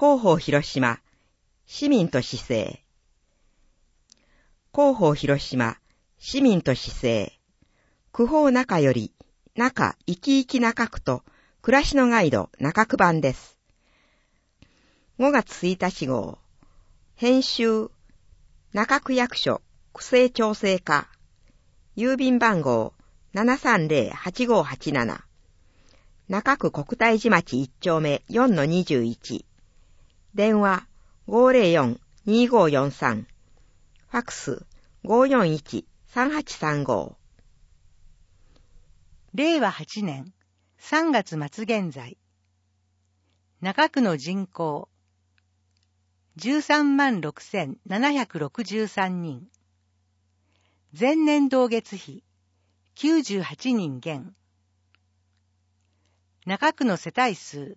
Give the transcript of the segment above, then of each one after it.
広報広島、市民と市政。広報広島、市民と市政。区法中より、中生き生き中区と、暮らしのガイド中区版です。5月1日号。編集、中区役所、区政調整課。郵便番号、730-8587。中区国体寺町1丁目 4-21。電話 504-2543。ファックス 541-3835。 令和8年3月末現在、中区の人口 136,763 人。前年同月比98人減。中区の世帯数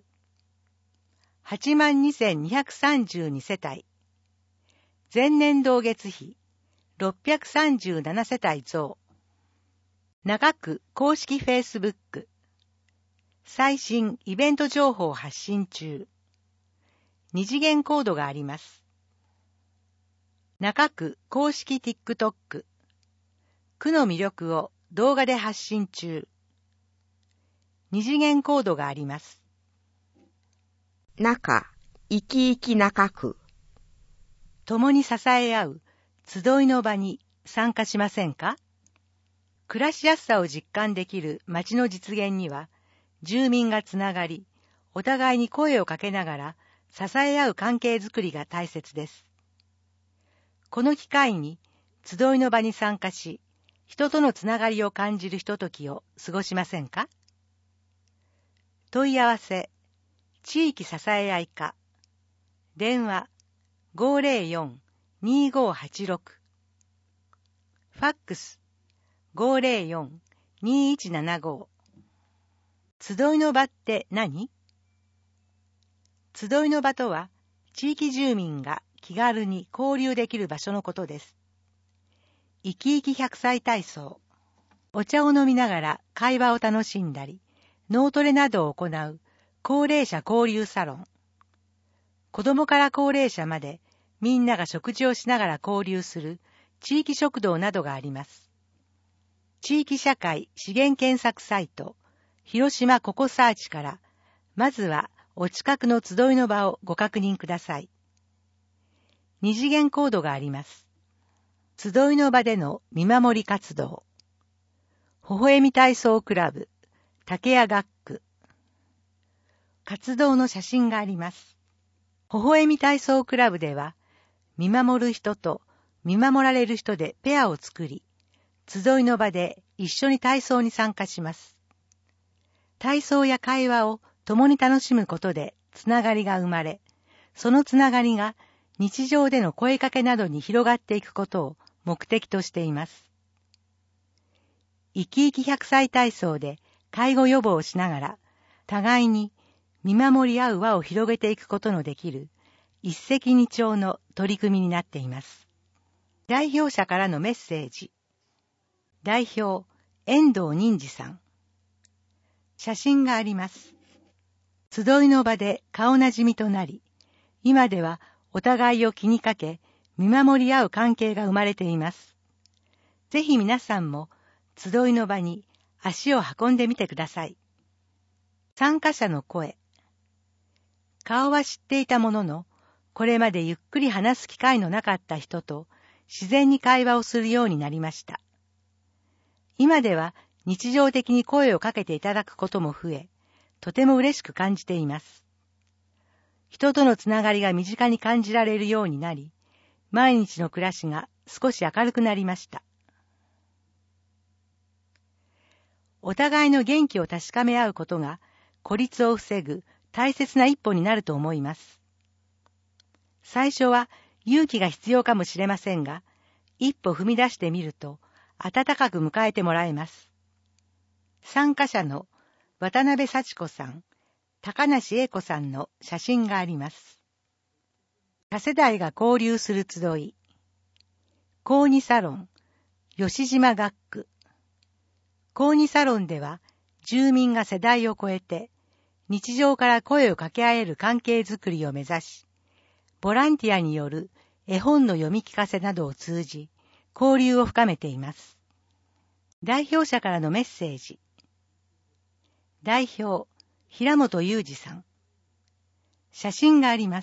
82,232 世帯。前年同月比637世帯増。中区公式フェイスブック。最新イベント情報発信中。二次元コードがあります。中区公式 TikTok。区の魅力を動画で発信中。二次元コードがあります。 中、生き生き中区。 共に支え合う集いの場に参加しませんか？暮らしやすさを実感できる街の実現には、住民がつながり、お互いに声をかけながら支え合う関係づくりが大切です。この機会に集いの場に参加し、人とのつながりを感じるひとときを過ごしませんか？問い合わせ、地域支え合い課。電話 504-2586。ファックス 504-2175。集いの場って何？集いの場とは、地域住民が気軽に交流できる場所のことです。生き生き100歳体操。お茶を飲みながら会話を楽しんだり、脳トレなどを行う高齢者交流サロン。子供から高齢者までみんなが食事をしながら交流する地域食堂などがあります。地域社会資源検索サイト、広島ココサーチから、まずはお近くの集いの場をご確認ください。二次元コードがあります。集いの場での見守り活動。微笑み体操クラブ、竹谷学区。活動の写真があります。微笑み体操クラブでは、見守る人と見守られる人でペアを作り、集いの場で一緒に体操に参加します。体操や会話を共に楽しむことでつながりが生まれ、そのつながりが日常での声かけなどに広がっていくことを目的としています。生き生き100歳体操で介護予防をしながら、互いに見守り合う輪を広げていくことのできる一石二鳥の取り組みになっています。代表者からのメッセージ。代表、遠藤仁次さん。写真があります。集いの場で顔なじみとなり、今ではお互いを気にかけ、見守り合う関係が生まれています。ぜひ皆さんも集いの場に足を運んでみてください。参加者の声。顔は知っていたものの、これまでゆっくり話す機会のなかった人と自然に会話をするようになりました。今では日常的に声をかけていただくことも増え、とても嬉しく感じています。人とのつながりが身近に感じられるようになり、毎日の暮らしが少し明るくなりました。お互いの元気を確かめ合うことが孤立を防ぐ大切な一歩になると思います。最初は勇気が必要かもしれませんが、一歩踏み出してみると温かく迎えてもらえます。参加者の渡辺幸子さん、高梨英子さんの写真があります。多世代が交流する集い。高2サロン、吉島学区。高2サロンでは住民が世代を超えて日常から声を掛け合える関係づくりを目指し、ボランティアによる絵本の読み聞かせなどを通じ、交流を深めています。代表者からのメッセージ。代表、平本裕二さん。写真があります。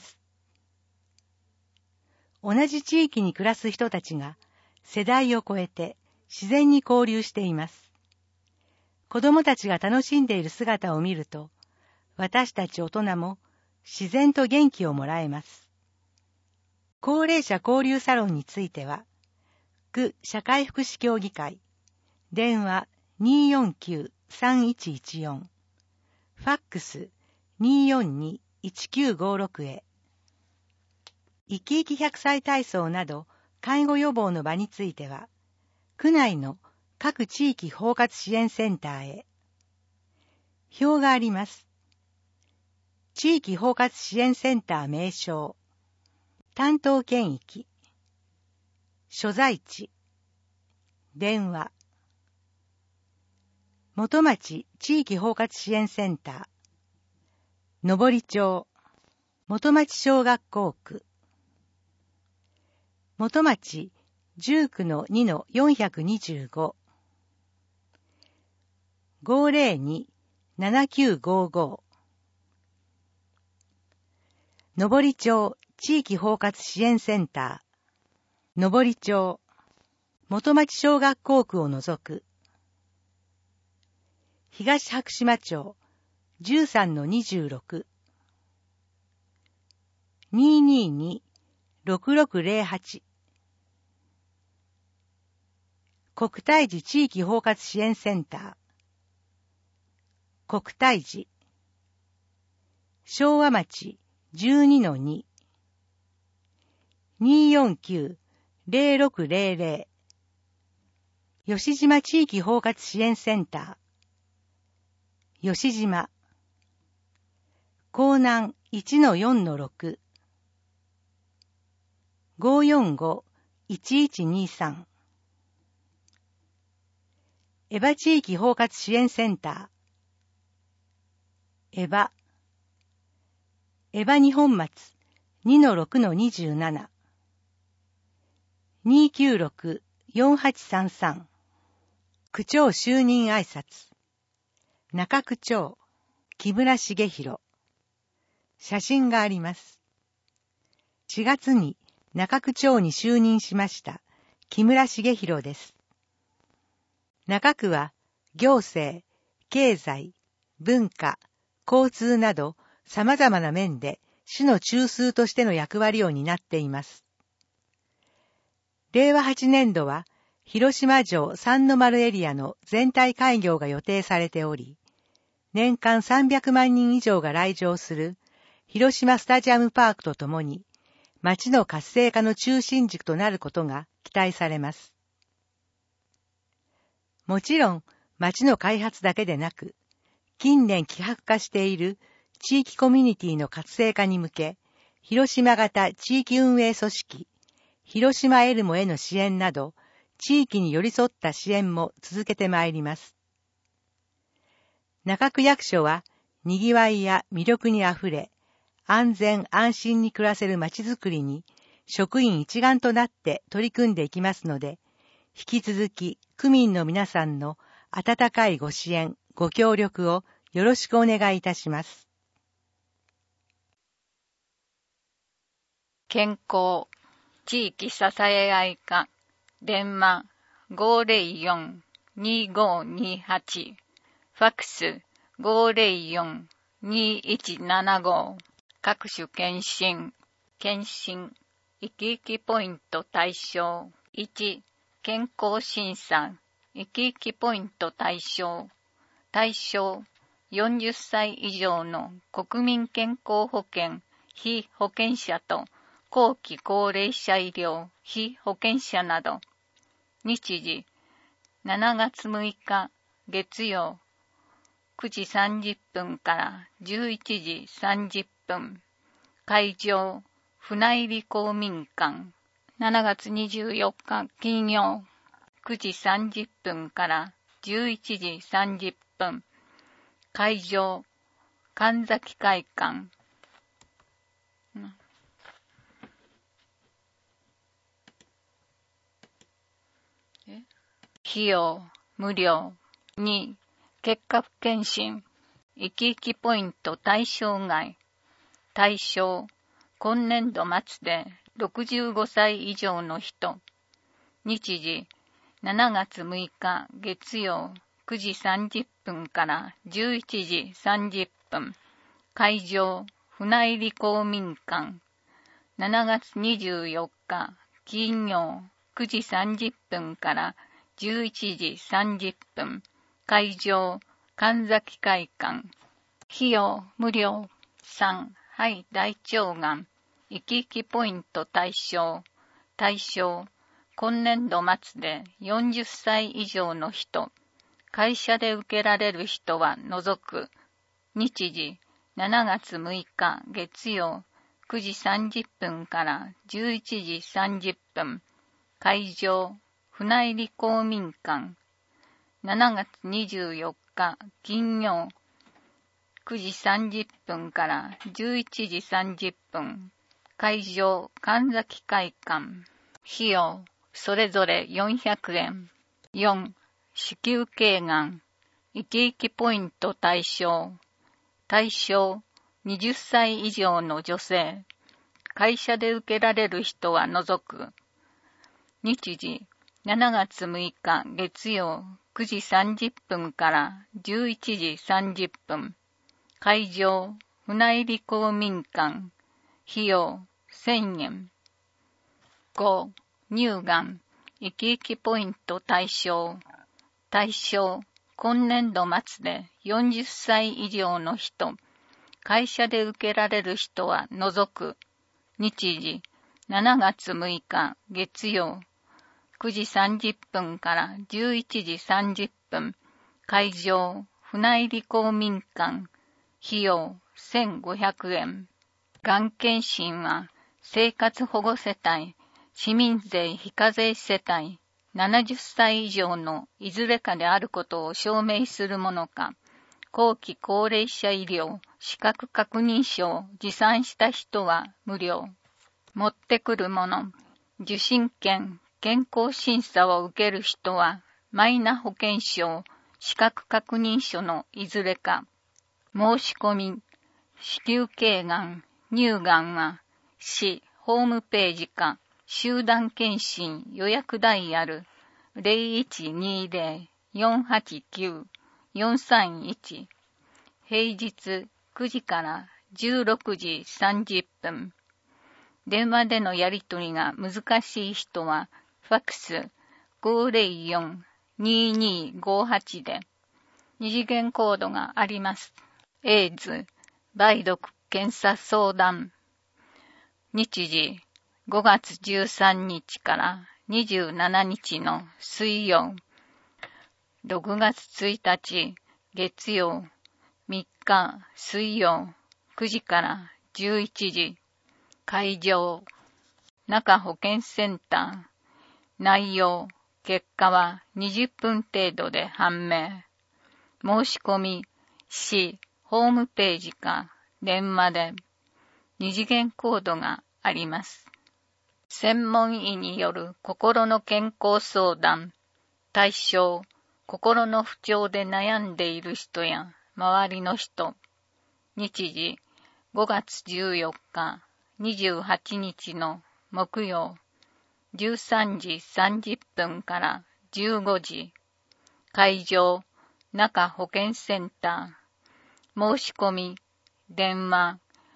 同じ地域に暮らす人たちが世代を超えて自然に交流しています。子供たちが楽しんでいる姿を見ると、私たち大人も自然と元気をもらえます。高齢者交流サロンについては、区社会福祉協議会、電話 249-3114、ファックス 242-1956 へ。生き生き100歳体操など介護予防の場については、区内の各地域包括支援センターへ。表があります。地域包括支援センター名称、担当県域、所在地、電話。元町地域包括支援センター、登町、元町小学校区、元町19-2-425、502-7955、登町地域包括支援センター、登町、元町小学校区を除く、東白島町 13-26、222-6608、国体寺地域包括支援センター、国体寺、昭和町 12-2、249-0600、吉島地域包括支援センター、吉島、江南 1-4-6、545-1123、江波地域包括支援センター、江波、江波日本松 2-6-27、296-4833、区長就任挨拶、中区長、木村茂弘。写真があります。4月に中区長に就任しました木村茂弘です。中区は行政、経済、文化、交通など様々な面で市の中枢としての役割を担っています。令和8年度は広島城三の丸エリアの全体開業が予定されており、年間300万人以上が来場する広島スタジアムパークとともに、町の活性化の中心軸となることが期待されます。もちろん、町の開発だけでなく、近年希薄化している地域コミュニティの活性化に向け、広島型地域運営組織、広島エルモへの支援など、地域に寄り添った支援も続けてまいります。中区役所は、にぎわいや魅力にあふれ、安全安心に暮らせる町づくりに、職員一丸となって取り組んでいきますので、引き続き区民の皆さんの温かいご支援、ご協力をよろしくお願いいたします。 健康地域支え合い課、電話 504-2528、ファックス 504-2175、各種検診、生き生きポイント対象。1、健康審査、生き生きポイント対象。対象、40歳以上の国民健康保険被保険者と後期高齢者医療被保険者など。日時、7月6日月曜、9時30分から11時30分。会場、船入公民館。7月24日金曜、9時30分から11時30分。会場、 神崎会館。費用、無料。2、結果不検診。生き生きポイント対象外。対象、今年度末で65歳以上の人。日時、7月6日月曜9時30分から11時30分。会場、船入公民館。7月24日金曜9時30分から11時30分。会場、神崎会館。費用、無料。3、肺大腸がん。生き生きポイント対象。対象、今年度末で40歳以上の人。会社で受けられる人は除く。日時、7月6日月曜9時30分から11時30分。会場、船入公民館。7月24日金曜9時30分から11時30分。会場、神崎会館。費用、それぞれ400円。4、子宮頸がん。生き生きポイント対象。対象、20歳以上の女性。会社で受けられる人は除く。日時、7月6日月曜9時30分から11時30分。会場、船入公民館。費用、1000円。5、乳がん。生き生きポイント対象。対象、今年度末で40歳以上の人。会社で受けられる人は除く。日時、7月6日月曜9時30分から11時30分。会場、船入公民館。費用、1500円。がん検診は、生活保護世帯、市民税非課税世帯、70歳以上のいずれかであることを証明するものか、後期高齢者医療資格確認書を持参した人は無料。持ってくるもの、受診券、健康審査を受ける人は、マイナ保険証、資格確認書のいずれか。申し込み、子宮頸がん、乳がんは、市ホームページか、集団検診予約ダイヤル 0120-489-431。平日9時から16時30分。電話でのやり取りが難しい人は、ファックス 504-2258 で、二次元コードがあります。エイズ、梅毒検査相談。日時、5月13日から27日の水曜。6月1日月曜。3日水曜。9時から11時。会場、中保健センター。内容、結果は20分程度で判明。申し込み、市ホームページか電話で二次元コードがあります。専門医による心の健康相談。対象、心の不調で悩んでいる人や周りの人。日時、5月14日、28日の木曜。13時30分から15時。会場、中保健センター。申し込み、電話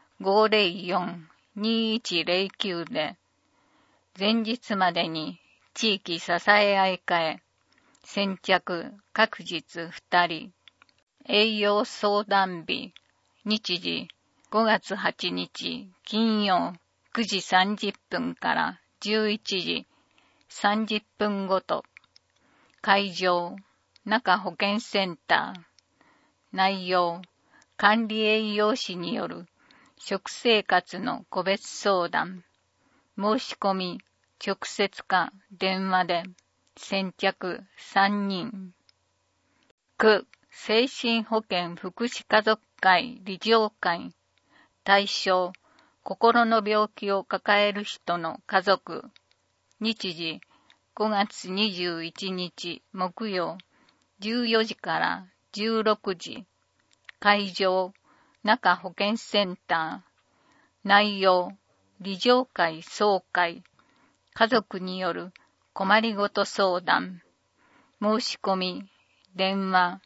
504-2109 で、前日までに地域支え合い会、先着各日2人。栄養相談日、日時5月8日金曜9時30分から11時30分ごと。会場、中保健センター。内容、管理栄養士による食生活の個別相談。申し込み、直接か電話で、先着3人。区精神保健福祉家族会理事会。対象、心の病気を抱える人の家族。日時、5月21日木曜、14時から16時。会場、中保健センター。内容、理事会総会。家族による困りごと相談。申し込み、電話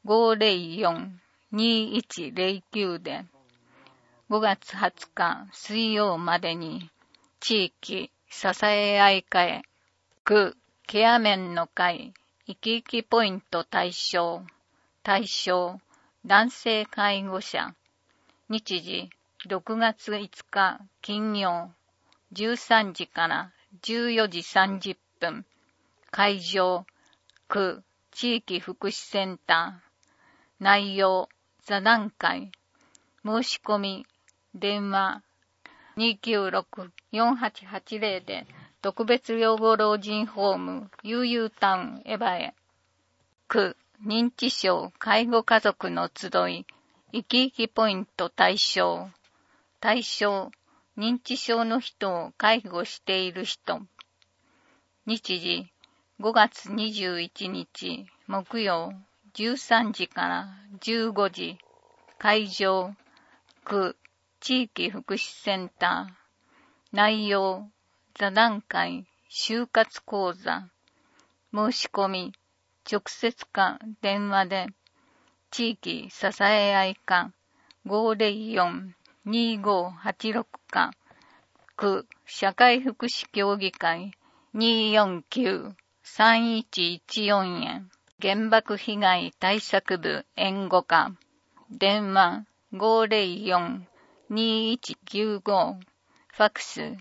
504-2109 で、5月20日水曜までに、地域支え合い会、区ケア面の会、生き生きポイント対象、男性介護者。日時、6月5日金曜、13時から14時30分。会場、区地域福祉センター。内容、座談会。申し込み、電話 296-4880 で特別養護老人ホーム悠々タウンエバへ。区認知症介護家族の集い生き生きポイント対象。認知症の人を介護している人。日時5月21日木曜13時から15時。会場、区地域福祉センター。内容、座談会、就活講座。申し込み、直接か電話で、地域支え合い課 504-2586 課、区社会福祉協議会 249-3114 へ。原爆被害対策部援護課。電話 504-2195。ファックス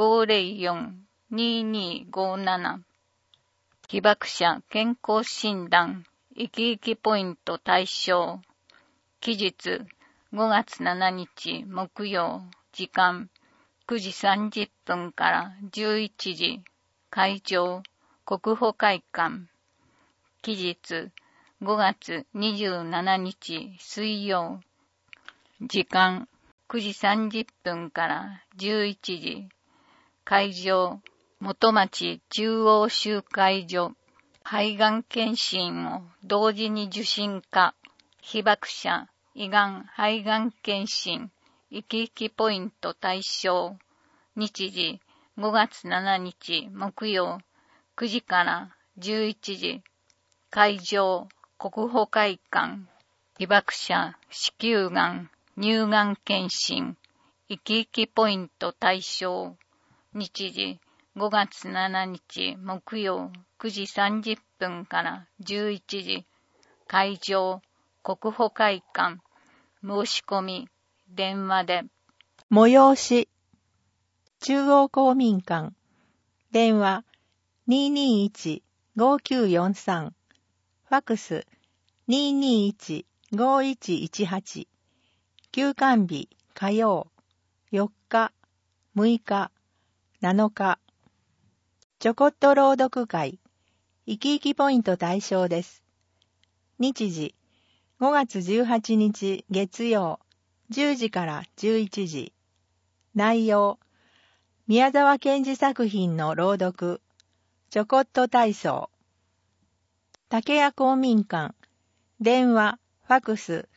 504-2257。被爆者健康診断生き生きポイント対象。期日5月7日木曜。時間9時30分から11時。会場国保会館。期日5月27日水曜。時間9時30分から11時。会場元町中央集会所。肺がん検診を同時に受診か。被爆者胃がん肺がん検診生き生きポイント対象。日時5月7日木曜9時から11時。会場国保会館。被爆者子宮がん乳がん検診生き生きポイント対象。日時5月7日木曜9時30分から11時。会場国保会館。申し込み電話で。 催し中央公民館。電話 221-5943。ファックス 221-5118。休館日火曜4日6日7日。ちょこっと朗読会生き生きポイント対象です。日時5月18日月曜10時から11時。内容宮沢賢治作品の朗読ちょこっと体操。竹谷公民館。電話ファックス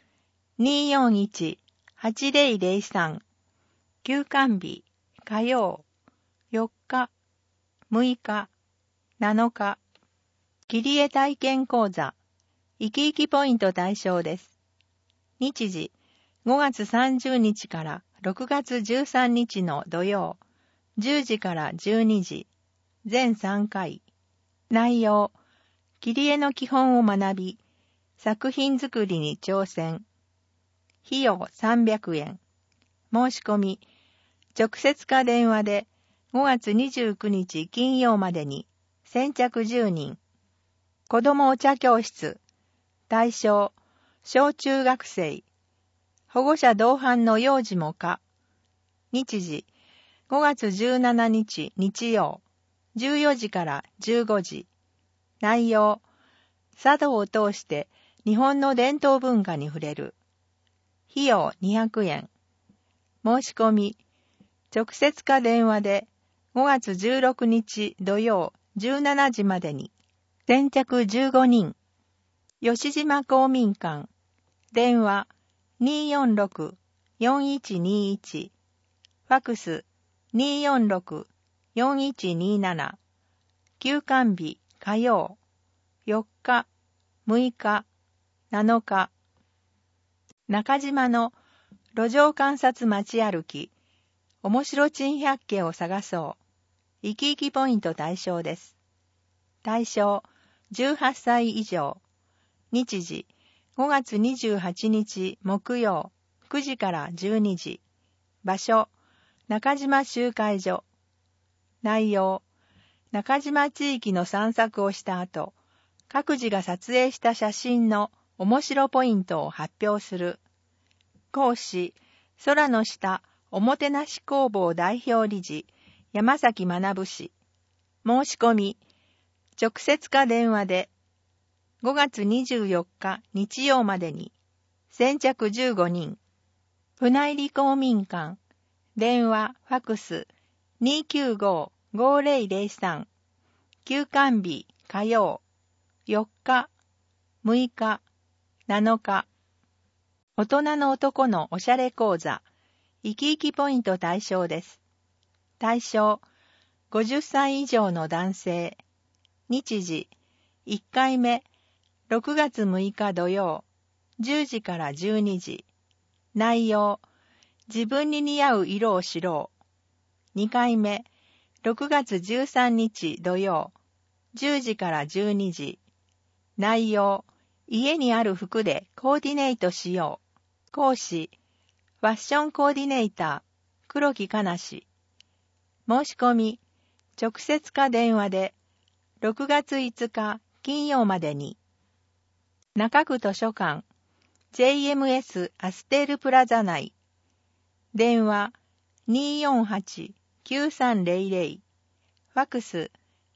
241-8003。休館日火曜4日6日7日。切り絵体験講座生き生きポイント対象です。日時5月30日から6月13日の土曜10時から12時。全3回。内容切り絵の基本を学び作品作りに挑戦。費用300円。申し込み直接か電話で5月29日金曜までに先着10人。子どもお茶教室。対象小中学生。保護者同伴の幼児も可。日時5月17日日曜14時から15時。内容茶道を通して日本の伝統文化に触れる。 費用200円。申し込み、直接か電話で5月16日土曜17時までに。先着15人。吉島公民館。電話 246-4121。ファクス 246-4127。休館日火曜。4日、6日、7日。中島の路上観察街歩き。面白珍百景を探そう。生き生きポイント対象です。対象18歳以上。日時5月28日木曜9時から12時。場所中島集会所。内容中島地域の散策をした後、各自が撮影した写真の面白ポイントを発表する。講師空の下おもてなし工房代表理事山崎学氏。申し込み直接か電話で5月24日日曜までに。先着15人。船入公民館。電話ファクス 295-5003。休館日火曜。4日、6日、7日。大人の男のおしゃれ講座。生き生きポイント対象です。対象50歳以上の男性。日時1回目6月6日土曜10時から12時。内容自分に似合う色を知ろう。2回目6月13日土曜10時から12時。内容家にある服でコーディネートしよう。講師ファッションコーディネーター黒木かなし。申し込み直接か電話で6月5日金曜までに。中区図書館 JMS アステールプラザ内。電話 248-9300。ファクス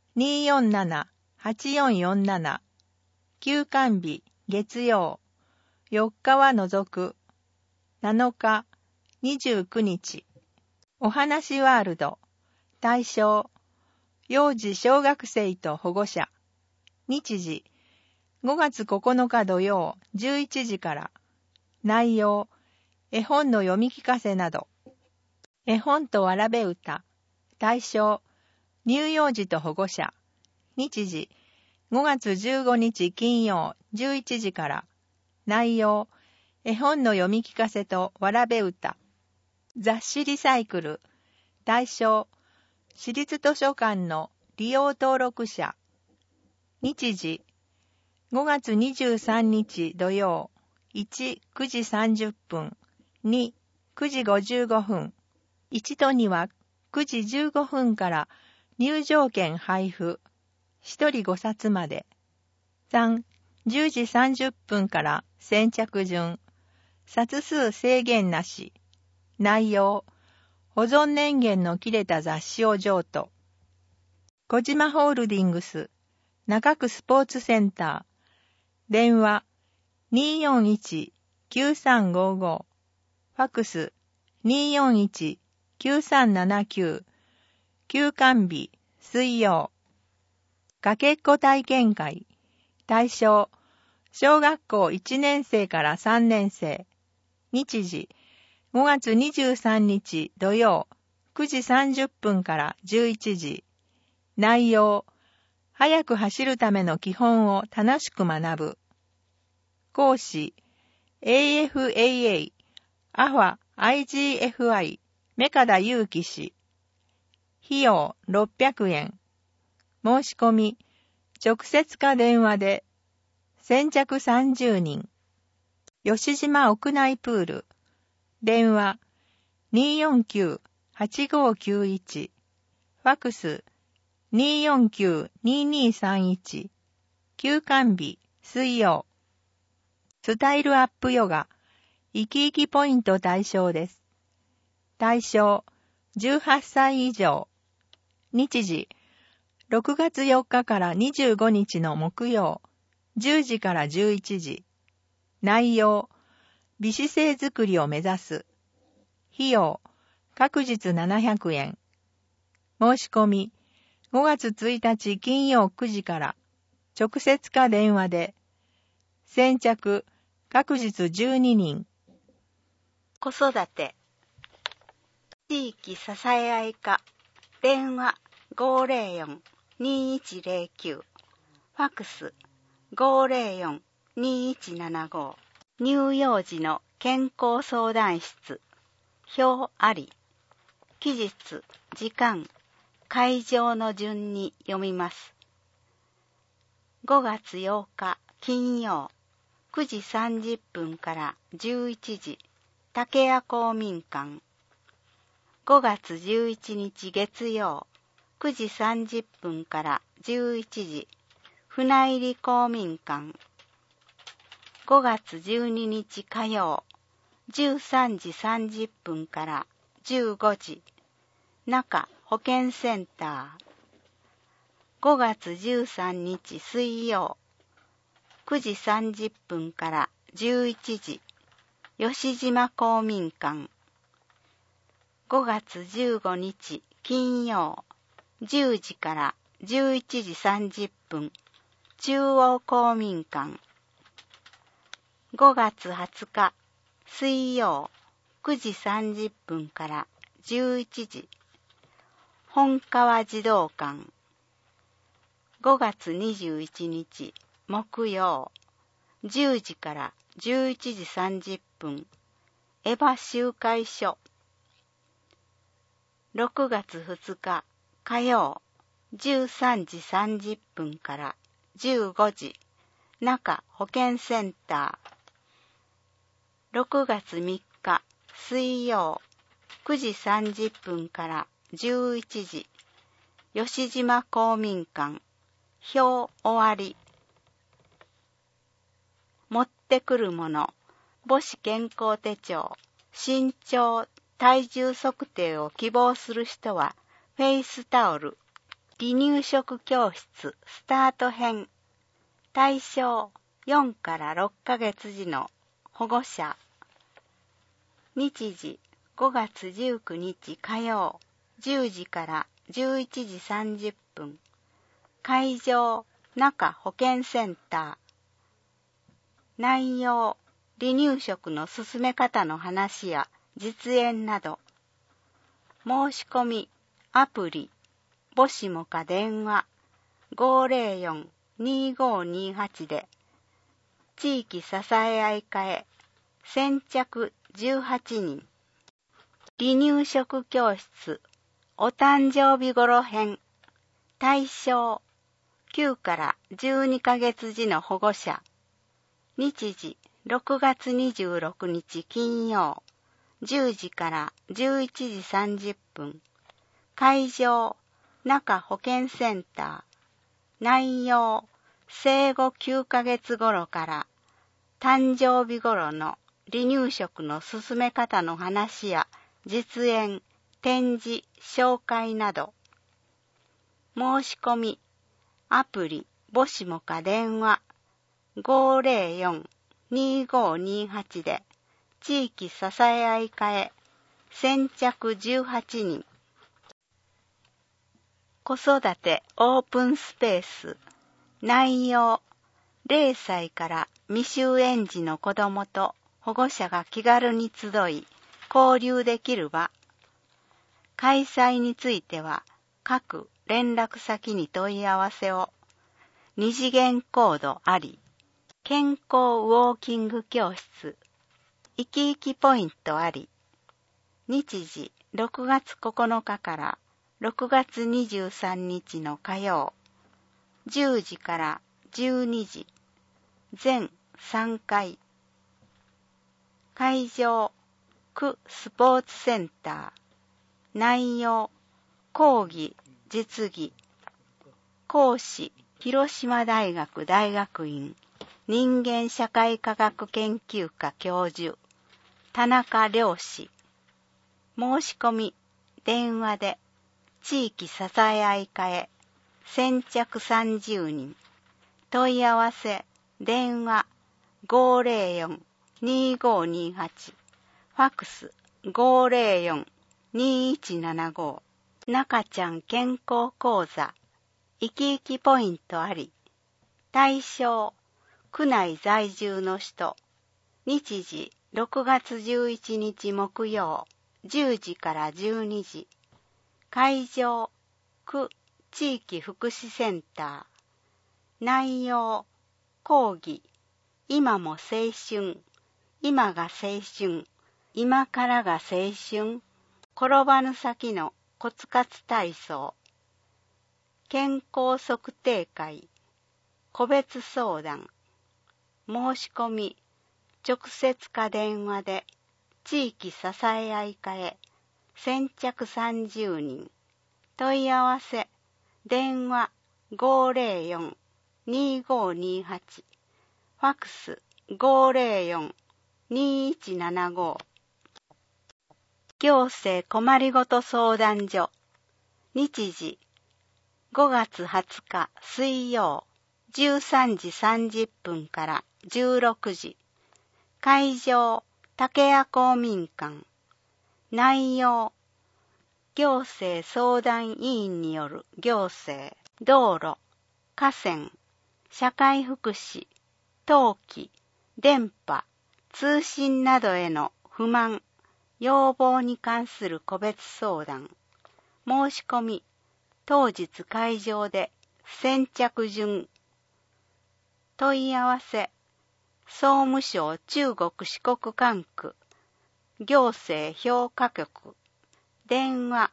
247-8447。休館日月曜。4日は除く。7日、29日。お話ワールド。対象幼児小学生と保護者。日時5月9日土曜11時から。内容絵本の読み聞かせなど。絵本とわらべ歌。対象乳幼児と保護者。日時5月15日金曜11時から。内容絵本の読み聞かせとわらべ歌。雑誌リサイクル。対象私立図書館の利用登録者。日時5月23日土曜1、9時30分2、9時55分1と2は9時15分から入場券配布。1人5冊まで。3、10時30分から先着順。冊数制限なし。内容保存年限の切れた雑誌を譲渡。小島ホールディングス中区スポーツセンター。電話 241-9355。ファクス 241-9379。休館日水曜。かけっこ体験会。対象小学校1年生から3年生。日時5月23日土曜9時30分から11時。内容速く走るための基本を楽しく学ぶ。講師 AFAA アファ IGFI 目片祐樹氏。費用600円。申し込み直接か電話で。先着30人。吉島屋内プール。電話 249-8591。ファクス 249-2231。休館日水曜。スタイルアップヨガ。生き生きポイント対象です。対象18歳以上。日時6月4日から25日の木曜10時から11時。内容美姿勢づくりを目指す。費用、各日700円。申し込み、5月1日金曜9時から直接か電話で。先着、各日12人。 子育て。地域支え合い課。電話504-2109。ファクス504-2175。乳幼児の健康相談室。表あり。期日、時間、会場の順に読みます。5月8日金曜9時30分から11時、竹谷公民館。5月11日月曜9時30分から11時、船入公民館。5月12日火曜13時30分から15時、中保健センター。5月13日水曜9時30分から11時、吉島公民館。5月15日金曜10時から11時30分、中央公民館。5月20日水曜9時30分から11時、本川児童館。5月21日木曜10時から11時30分、エヴァ集会所。6月2日火曜13時30分から15時、中保健センター。6月3日水曜9時30分から11時、吉島公民館。表終わり。持ってくるもの、母子健康手帳、身長、体重測定を希望する人は、フェイスタオル、離乳食教室スタート編。対象、4から6ヶ月児の保護者。日時、5月19日火曜、10時から11時30分。会場、中保健センター。内容、離乳食の進め方の話や実演など。申し込み、アプリ、母子もか電話、504-2528で、地域支え合い課へ、先着18人。離乳食教室、お誕生日頃編。対象、9から12ヶ月児の保護者。日時、6月26日金曜、10時から11時30分。会場、中保健センター。内容、生後9ヶ月頃から誕生日頃の離乳食の進め方の話や実演、展示、紹介など。申し込み、アプリ、母子もか電話、504-2528で、地域支え合い課へ、先着18人。子育てオープンスペース。内容、0歳から未就園児の子どもと保護者が気軽に集い、交流できる場。開催については、各連絡先に問い合わせを。二次元コードあり。健康ウォーキング教室。生き生きポイントあり。日時6月9日から6月23日の火曜。10時から12時。全3回。会場、区スポーツセンター。内容、講義、実技。講師、広島大学大学院人間社会科学研究科教授、田中良氏。申し込み、電話で、地域支え合い課へ、先着30人。問い合わせ、電話、504-2528 2528、ファックス 504-2175、中ちゃん健康講座、生き生きポイントあり、対象、区内在住の人、日時6月11日木曜、10時から12時、会場、区地域福祉センター、内容、講義、今も青春、今が青春、今からが青春、転ばぬ先のコツカツ体操、健康測定会、個別相談、申し込み、直接か電話で、地域支え合い会、先着30人、問い合わせ、電話 504-2528、ファックス 504-2175、行政困りごと相談所、日時5月20日水曜、13時30分から16時、会場、竹谷公民館、内容、行政相談委員による行政、道路、河川、社会福祉、登記、電波、通信などへの不満、要望に関する個別相談、申し込み、当日会場で先着順、問い合わせ、総務省中国四国管区、行政評価局、電話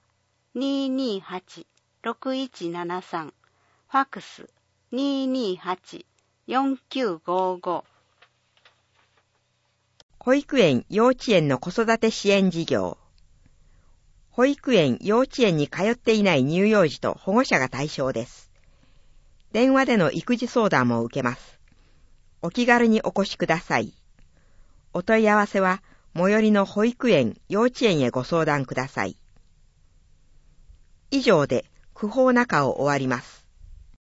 228-6173、ファックス 228-4955。 保育園・幼稚園の子育て支援事業。保育園・幼稚園に通っていない乳幼児と保護者が対象です。電話での育児相談も受けます。お気軽にお越しください。お問い合わせは最寄りの保育園・幼稚園へご相談ください。以上で区法中を終わります。